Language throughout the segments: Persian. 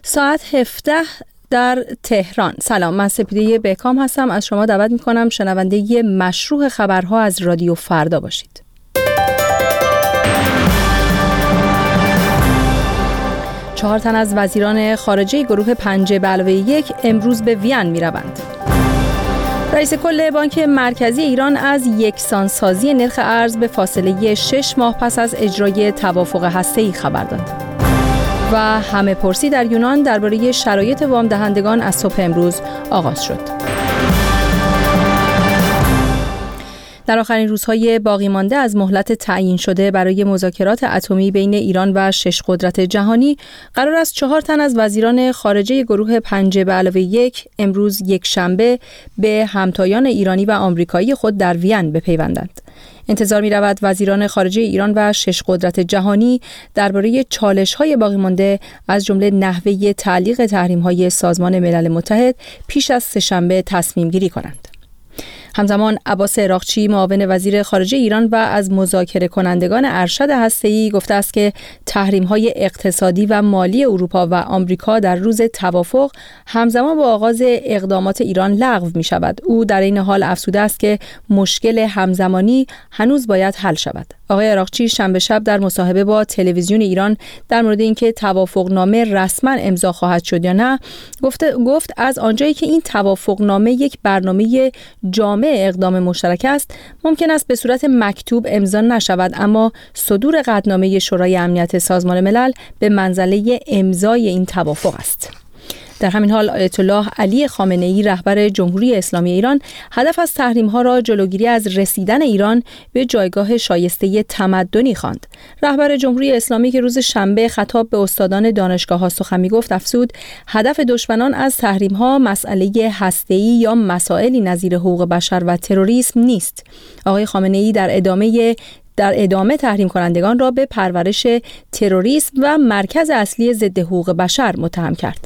ساعت 17 در تهران. سلام، من سپیده بهکام هستم. از شما دعوت میکنم شنونده مشروع خبرها از رادیو فردا باشید. چهار تن از وزیران خارجه گروه 5+1 امروز به وین میروند. رئیس کل بانک مرکزی ایران از یکسانسازی نرخ ارز به فاصله 6 ماه پس از اجرای توافق هسته‌ای خبر داد. و همه پرسی در یونان درباره شرایط وام دهندگان از صبح امروز آغاز شد. در آخرین روزهای باقی مانده از مهلت تعیین شده برای مذاکرات اتمی بین ایران و 6 قدرت جهانی، قرار است 4 تن از وزیران خارجه گروه 5+1 امروز یکشنبه به همتایان ایرانی و آمریکایی خود در وین بپیوندند. انتظار می رود وزیران خارجه ایران و 6 قدرت جهانی درباره چالش‌های باقی مانده از جمله نحوه تعلیق تحریم‌های سازمان ملل متحد پیش از سه‌شنبه تصمیم گیری کنند. همزمان عباس عراقچی معاون وزیر خارجه ایران و از مذاکره کنندگان ارشد هسته‌ای گفته است که تحریم‌های اقتصادی و مالی اروپا و آمریکا در روز توافق همزمان با آغاز اقدامات ایران لغو می‌شود. او در این حال افزوده است که مشکل همزمانی هنوز باید حل شود. آقای عراقچی شنبه شب در مصاحبه با تلویزیون ایران در مورد اینکه توافقنامه رسما امضا خواهد شد یا نه گفت از آنجایی که این توافقنامه یک برنامه جامع اقدام مشترک است، ممکن است به صورت مکتوب امضا نشود، اما صدور قطعنامه شورای امنیت سازمان ملل به منزله امضای این توافق است. در همین حال آیت الله علی خامنه‌ای رهبر جمهوری اسلامی ایران هدف از تحریم‌ها را جلوگیری از رسیدن ایران به جایگاه شایسته تمدنی خواند. رهبر جمهوری اسلامی که روز شنبه خطاب به استادان دانشگاه‌ها سخن می‌گفت افزود هدف دشمنان از تحریم‌ها مسئله هسته‌ای یا مسائلی نظیر حقوق بشر و تروریسم نیست. آقای خامنه‌ای در ادامه تحریم کنندگان را به پرورش تروریسم و مرکز اصلی ضد حقوق بشر متهم کرد.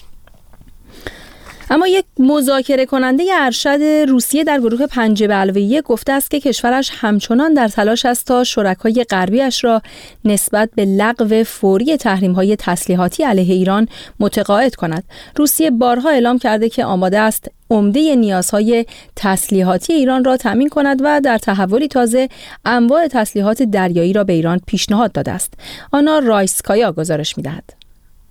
اما یک مذاکره کننده ارشد روسیه در گروه 5+1 گفته است که کشورش همچنان در تلاش است تا شرکای غربیش را نسبت به لغو فوری تحریم‌های تسلیحاتی علیه ایران متقاعد کند. روسیه بارها اعلام کرده که آماده است عمده نیازهای تسلیحاتی ایران را تامین کند و در تحولی تازه انواع تسلیحات دریایی را به ایران پیشنهاد داده است. آنا رایسکایا گزارش می‌دهد.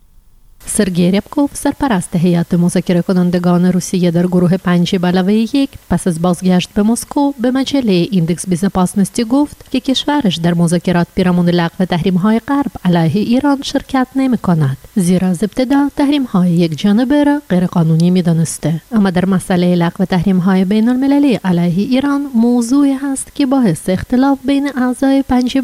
سرگئی ریبکوف سرپرست هیئت مذاکره کنندگان روسیه در گروه 5+1 پس از بازگشت به مسکو به مجله ایندکس بیزپاسنستی گفت که کشورش در مذاکرات پیرامون لغو تحریم‌های غرب علیه ایران شرکت نمی‌کند، زیرا از ابتدا تحریم‌های یک جانبه را غیرقانونی می‌دانسته. اما در مسئله لغو تحریم‌های بین‌المللی علیه ایران موضوعی هست که باعث اختلاف بین اعضای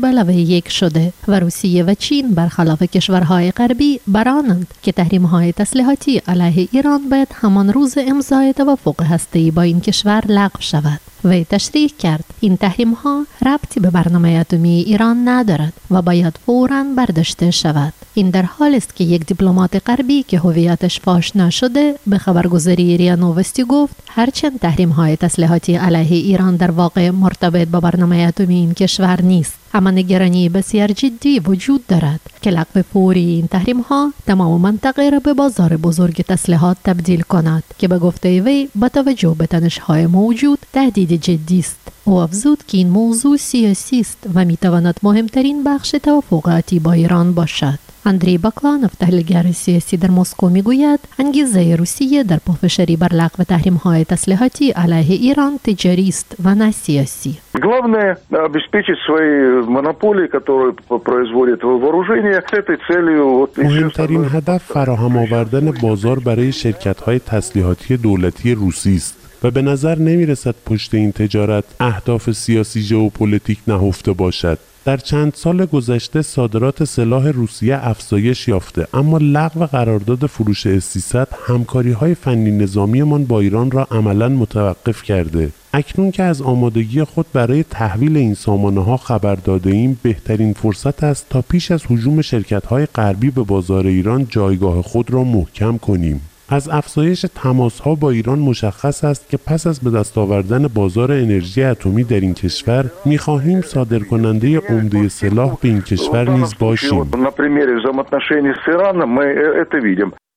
5+1 شده و روسیه و چین برخلاف کشورهای غربی برانند که تحریم‌های تسلیحاتی علیه ایران باید همان روز امضای توافق هسته‌ای با این کشور لغو شود. وی تشریح کرد این تحریم‌ها ربطی به برنامه اتمی ایران ندارد و باید فوراً برداشته شود. این در حالی است که یک دیپلمات غربی که هویتش فاش نشده به خبرگزاری ریا نووستی گفت هرچند تحریم‌های تسلیحاتی علیه ایران در واقع مرتبط با برنامه اتمی این کشور نیست، اما نگرانی بسیار جدی وجود دارد که لغو فوری این تحریم‌ها تمام منطقه را به بازار بزرگ تسلیحات تبدیل کند که به گفته وی با توجه به تنش‌های موجود تهدید جدی است. او افزود که این موضوع سیاسی است و می‌تواند مهمترین بخش توافقاتی با ایران باشد. اندری باکلانوف تحلیلگر سیاسی در مسکو میگوید انگیزه روسیه در پافشاری بر لغو تحریم‌های تسلیحاتی علیه ایران تجاری است و نه سیاسی. Главное обеспечить свои монополии, которые производят вооружение. С этой целью مهمترین هدف فراهم آوردن بازار برای شرکت‌های تسلیحاتی دولتی روسی است و به نظر نمی‌رسد پشت این تجارت اهداف سیاسی ژئوپلیتیک نهفته باشد. در چند سال گذشته صادرات سلاح روسیه افزایش یافته، اما لغو قرارداد فروش S-300 همکاری‌های فنی نظامیمان با ایران را عملاً متوقف کرده. اکنون که از آمادگی خود برای تحویل این سامانه‌ها خبر داده‌ایم، بهترین فرصت است تا پیش از هجوم شرکت‌های غربی به بازار ایران جایگاه خود را محکم کنیم. از افزایش تماس‌ها با ایران مشخص است که پس از به دست آوردن بازار انرژی اتمی در این کشور می‌خواهیم صادرکننده عمده سلاح به این کشور نیز باشیم.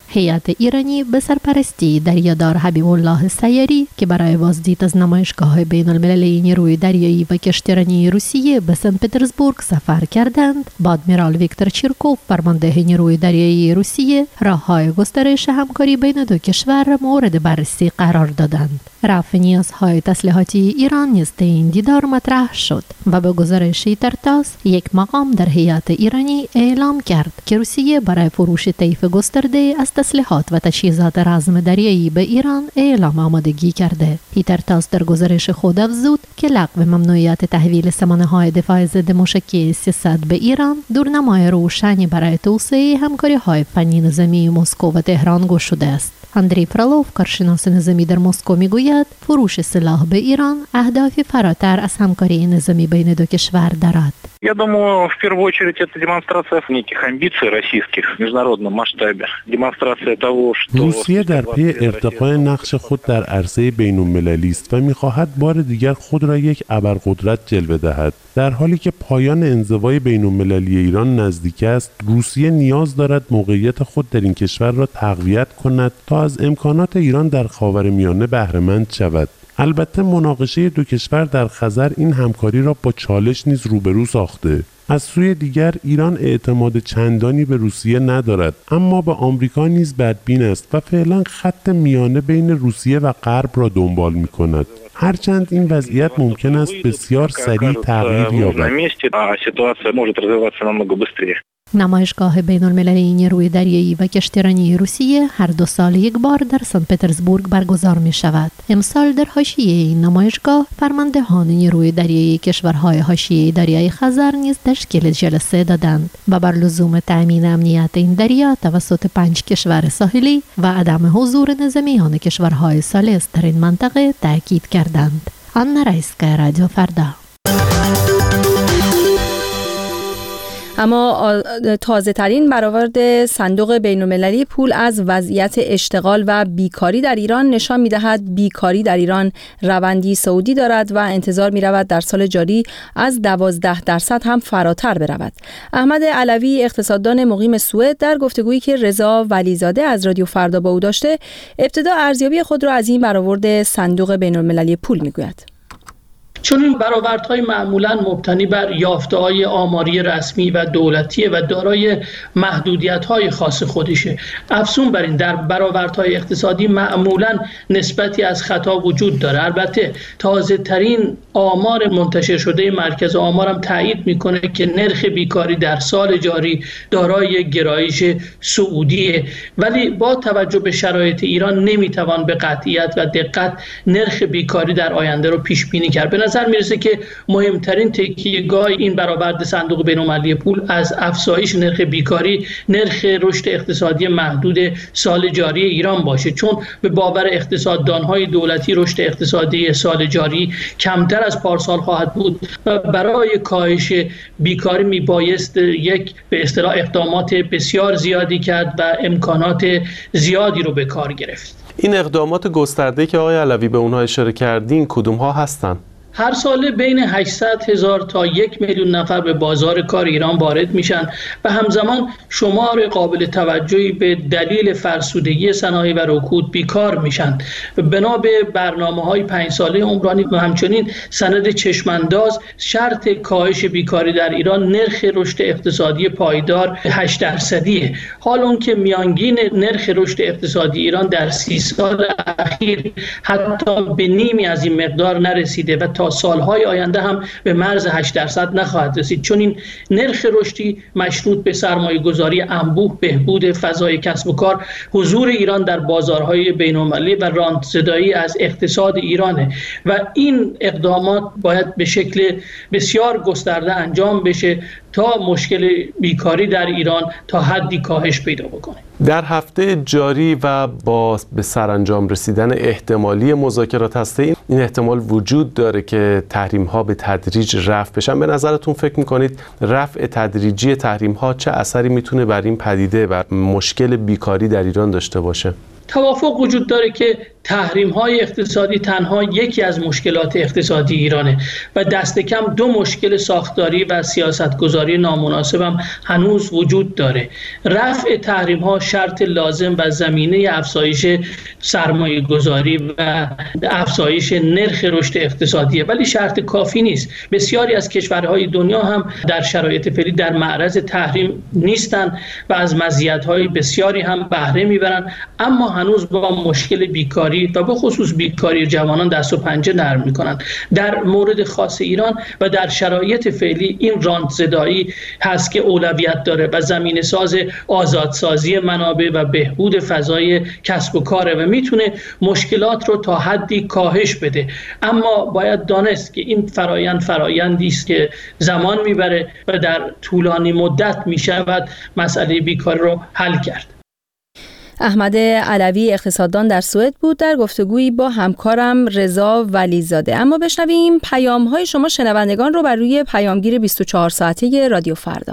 هیئت ایرانی به سرپرستی دریادار حبیب الله سیاری که برای بازدید از نمایشگاه بین المللی نیروی دریایی و کشتیرانی روسیه به سن پترزبورگ سفر کردند، با ادمیرال ویکتور چیرکوف فرمانده نیروی دریایی روسیه راه‌های گسترش همکاری بین دو کشور مورد بررسی قرار دادند. رفع نیازهای تسلیحاتی ایران نیز این دیدار مطرح شد و به گزارش ترتاس یک مقام در هیئت ایرانی اعلام کرد که روسیه برای فروش طیف گسترده از تسلیحات و تجهیزات رزم دریایی به ایران اعلام آمادگی کرده. ترتاس در گزارش خود افزود که لغو ممنوعیت تحویل سامانه‌های دفاع ضد موشکی 300 به ایران دورنمای روشنی برای توسعه همکاری‌های فنی نظامی مسکو و تهران گشوده است. اندری فرالوف، کارشناس نظامی در مسکو، میگوید فروش سلاح به ایران اهدافی فراتر از همکاری نظامی بین دو کشور دارد. Я думаю, в первую очередь это демонстрация неких амбиций российских в международном масштабе. Демонстрация того, что روسیه در پی ارتقای نقش خود در عرصه بین‌المللی است و می‌خواهد بار دیگر خود را یک ابرقدرت جلوه دهد. در حالی که پایان انزوای بین‌المللی ایران نزدیک است، روسیه نیاز دارد موقعیت خود در این کشور را تقویت کند تا از امکانات ایران در خاورمیانه بهره‌مند شود. البته مناقشه دو کشور در خزر این همکاری را با چالش نیز روبرو ساخته. از سوی دیگر ایران اعتماد چندانی به روسیه ندارد، اما به آمریکا نیز بدبین است و فعلا خط میانه بین روسیه و غرب را دنبال می‌کند. هرچند این وضعیت ممکن است بسیار سریع تغییر یابد. نمایشگاه بین المللی نیروی دریایی و کشتیرانی روسیه هر 2 سال یک بار در سن پترزبورگ برگزار می شود. امسال در حاشیه این نمایشگاه فرماندهان نیروی دریایی کشورهای حاشیه دریای خزر نیز تشکیل جلسه دادند و بر لزوم تأمین امنیت این دریا توسط 5 کشور ساحلی و عدم حضور نظامیان کشورهای ثالث در این منطقه تاکید کردند. آنا رایسکا، رادیو فردا. اما تازه ترین برآورد صندوق بین‌المللی پول از وضعیت اشتغال و بیکاری در ایران نشان می‌دهد بیکاری در ایران روندی صعودی دارد و انتظار می‌رود در سال جاری از 12% هم فراتر برود. احمد علوی، اقتصاددان مقیم سوئد، در گفتگویی که رضا ولیزاده از رادیو فردا با او داشته، ابتدا ارزیابی خود را از این برآورد صندوق بین‌المللی پول می‌گوید. چون این برآوردهای معمولاً مبتنی بر یافته‌های آماری رسمی و دولتی و دارای محدودیت‌های خاص خودشه. افزون بر این در برآوردهای اقتصادی معمولاً نسبتی از خطا وجود داره. البته تازه‌ترین آمار منتشر شده مرکز آمار هم تایید می‌کنه که نرخ بیکاری در سال جاری دارای گرایش صعودیه، ولی با توجه به شرایط ایران نمی‌توان به قطعیت و دقت نرخ بیکاری در آینده رو پیش بینی کرد. به نظر میرسه که مهمترین تکیه‌گاه این برآورد صندوق بین‌المللی پول از افزایش نرخ بیکاری نرخ رشد اقتصادی محدود سال جاری ایران باشه، چون به باور اقتصاددان‌های دولتی رشد اقتصادی سال جاری کمتر از پارسال خواهد بود و برای کاهش بیکاری میبایست یک به اصطلاح اقدامات بسیار زیادی کرد و امکانات زیادی رو به کار گرفت. این اقدامات گسترده که آقای علوی به اونها اشاره کردین کدوم ها هستن؟ هر ساله بین 800,000 تا 1,000,000 نفر به بازار کار ایران وارد میشن و همزمان شمار قابل توجهی به دلیل فرسودگی صنایع و رکود بیکار میشن. بنا به برنامه‌های 5 ساله عمرانی و همچنین سند چشمانداز شرط کاهش بیکاری در ایران نرخ رشد اقتصادی پایدار 8%. حال اون که میانگین نرخ رشد اقتصادی ایران در 30 سال اخیر حتی به نیمی از این مقدار نرسیده و تا سالهای آینده هم به مرز 8% نخواهد رسید، چون این نرخ رشدی مشروط به سرمایه گذاری انبوه، بهبود فضای کسب و کار، حضور ایران در بازارهای بین‌المللی و راندزدایی از اقتصاد ایرانه و این اقدامات باید به شکل بسیار گسترده انجام بشه تا مشکل بیکاری در ایران تا حدی کاهش پیدا بکنه. در هفته جاری و با به سرانجام رسیدن احتمالی مذاکرات هسته‌ای این احتمال وجود داره که تحریم‌ها به تدریج رفع بشن. به نظرتون فکر می‌کنید رفع تدریجی تحریم‌ها چه اثری میتونه بر این پدیده و مشکل بیکاری در ایران داشته باشه؟ توافق وجود داره که تحریم‌های اقتصادی تنها یکی از مشکلات اقتصادی ایرانه و دست کم 2 مشکل ساختاری و سیاستگذاری نامناسب هم هنوز وجود داره. رفع تحریم‌ها شرط لازم و زمینه افزایش سرمایه‌گذاری و افزایش نرخ رشد اقتصادیه، ولی شرط کافی نیست. بسیاری از کشورهای دنیا هم در شرایط فعلی در معرض تحریم نیستن و از مزیت‌های بسیاری هم بهره میبرن، اما هنوز با مشکل بیکاری و به خصوص بیکاری جوانان دست و پنجه نرم میکنن. در مورد خاص ایران و در شرایط فعلی این راندزدایی هست که اولویت داره و زمینه ساز آزادسازی منابع و بهبود فضای کسب و کاره و میتونه مشکلات رو تا حدی کاهش بده. اما باید دانست که این فرایندی است که زمان میبره و در طولانی مدت میشود مسئله بیکاری رو حل کرد. احمد علوی اقتصاددان در سوئد بود در گفتگویی با همکارم رضا ولیزاده. اما بشنویم پیام‌های شما شنوندگان رو بر روی پیامگیر 24 ساعته رادیو فردا.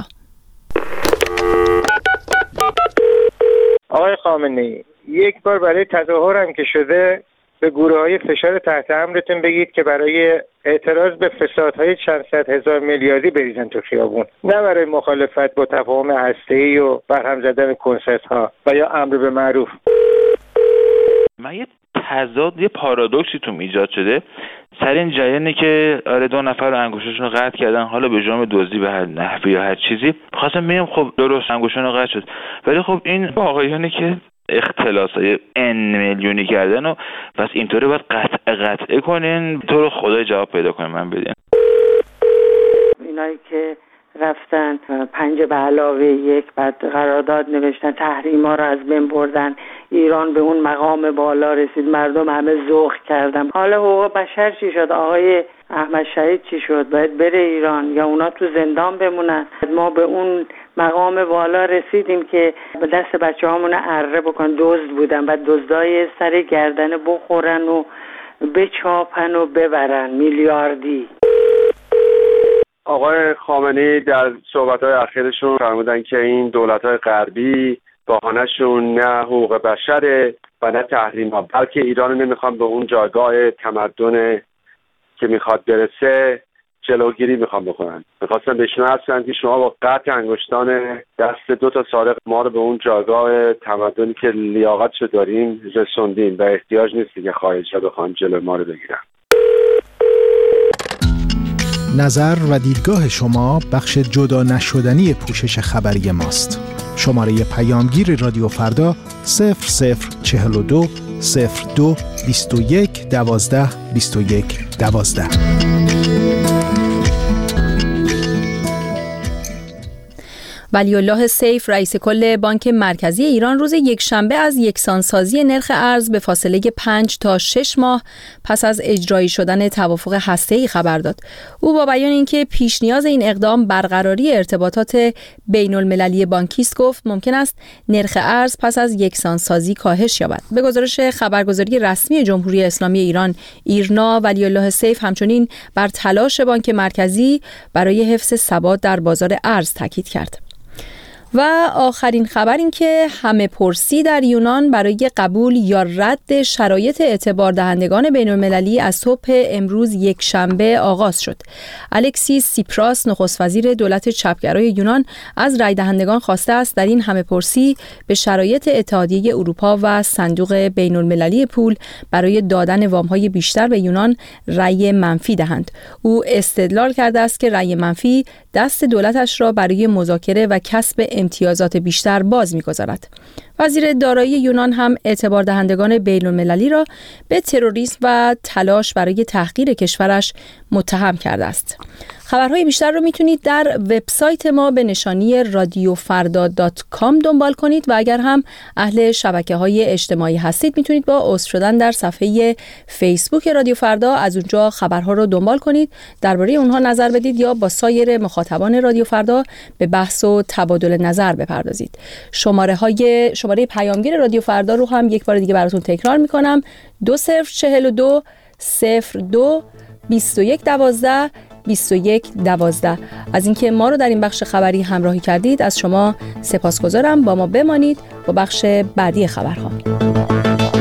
آقای خامنه‌ای، یک بار برای تظاهر هم که شده به گروه‌های فشار تحت امرتون بگید که برای اعتراض به فسادهای چند صد هزار میلیاردی بریزن تو خیابون، نه برای مخالفت با تفاهم هسته‌ای و برهم زدن کنسرت‌ها و یا امر به معروف. من یه تضاد، یه پارادوکسی تو ایجاد شده سر این جریانی که 2 نفر انگشتشون رو قطع کردن، حالا به جرم دزدی به هر نحوی یا هر چیزی. خواستم بگم خب درست انگشتشون رو قطع شد، ولی خب این آقایانی که اختلاسای n میلیونی کردن و پس اینطوری باید قطعه کنین، تو رو خدای جواب پیدا کنین من بدین. اینایی که رفتن 5+1 بعد قرارداد نوشتن، تحریما رو از بین بردن، ایران به اون مقام بالا رسید، مردم همه ذوق کردن. حالا حقوق بشر چی شد؟ آقای احمد شهید چی شد؟ باید بره ایران یا اونا تو زندان بمونن؟ ما به اون مقام بالا رسیدیم که به دست بچه‌هامون اره بکن، دزد بودن و دزدای سر گردن بخورن و بچاپن و ببرن میلیاردی. آقای خامنه‌ای در صحبت‌های اخیرشون فرمودن که این دولت‌های غربی بهانه‌شون نه حقوق بشره و نه تحریم‌ها، بلکه ایران رو نمیخوان به اون جایگاه تمدن که میخواد برسه جلوگیری میخوان بکنن. میخواستن بهشون حدسن که شما با قطع انگشتان دست 2 سارق ما رو به اون جایگاه تمدنی که لیاقتشو داریم رسوندین و احتیاج نیست که خارجی‌ها بخوان جلو ما رو بگیرن. نظر و دیدگاه شما بخش جدا نشدنی پوشش خبری ماست. شماره پیامگیر رادیو فردا 0042 02 21 12 21 12. ولی‌الله سیف رئیس کل بانک مرکزی ایران روز یکشنبه از یکسانسازی نرخ ارز به فاصله 5 تا 6 ماه پس از اجرایی شدن توافق هسته‌ای خبر داد. او با بیان اینکه پیش نیاز این اقدام برقراری ارتباطات بین‌المللی بانکی است گفت ممکن است نرخ ارز پس از یکسانسازی کاهش یابد. به گزارش خبرگزاری رسمی جمهوری اسلامی ایران ایرنا، ولی‌الله سیف همچنین بر تلاش بانک مرکزی برای حفظ ثبات در بازار ارز تاکید کرد. و آخرین خبر این که همه پرسی در یونان برای قبول یا رد شرایط اعتبار دهندگان بین‌المللی از صبح امروز یکشنبه آغاز شد. الکسیس سیپراس نخست وزیر دولت چپگرای یونان از رای دهندگان خواسته است در این همه پرسی به شرایط اتحادیه اروپا و صندوق بین‌المللی پول برای دادن وام‌های بیشتر به یونان رای منفی دهند. او استدلال کرده است که رای منفی دست دولتش را برای مذاکره و کسب امتیازات بیشتر باز می‌گذارد. وزیر دارایی یونان هم اعتبار دهندگان بین‌المللی را به تروریسم و تلاش برای تحقیر کشورش متهم کرده است. خبرهای بیشتر رو میتونید در وبسایت ما به نشانی radiofarda.com دنبال کنید و اگر هم اهل شبکه‌های اجتماعی هستید میتونید با عضو شدن در صفحه فیسبوک رادیو فردا از اونجا خبرها رو دنبال کنید، درباره اونها نظر بدید یا با سایر مخاطبان رادیو فردا به بحث و تبادل نظر بپردازید. شماره پیامگیر رادیو فردا رو هم یک بار دیگه براتون تکرار میکنم: 2042 02 21 12 21 12. از اینکه ما رو در این بخش خبری همراهی کردید از شما سپاسگزارم. با ما بمانید با بخش بعدی خبرها.